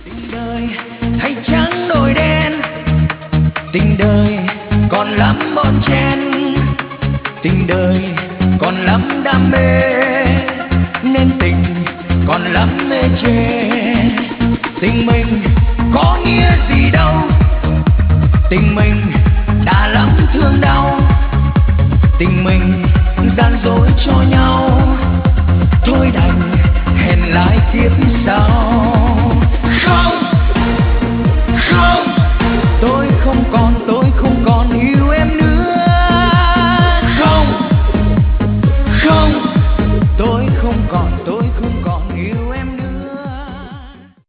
Tình đời hay trắng đổi đen, tình đời còn lắm bon chen, tình đời còn lắm đam mê, nên tình còn lắm mê chê. Tình mình có nghĩa gì đâu, tình mình đã lắm thương đau, tình mình gian dối cho nhau, thôi đành hẹn lại kiếp sau. Không, không, tôi không còn